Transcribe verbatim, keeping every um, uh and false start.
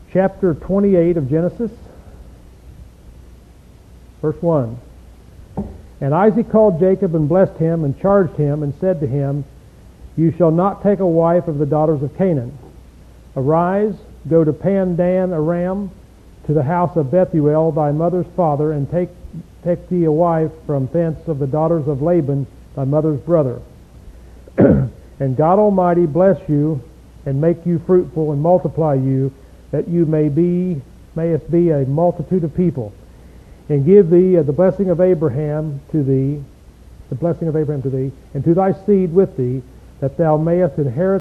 chapter twenty-eight of Genesis, verse one. And Isaac called Jacob and blessed him and charged him and said to him, You shall not take a wife of the daughters of Canaan. Arise, go to Pandan Aram, to the house of Bethuel thy mother's father, and take take thee a wife from thence of the daughters of Laban thy mother's brother. And God Almighty bless you, and make you fruitful, and multiply you, that you may be mayest be a multitude of people, and give thee uh, the blessing of Abraham to thee, the blessing of Abraham to thee, and to thy seed with thee, that thou mayest inherit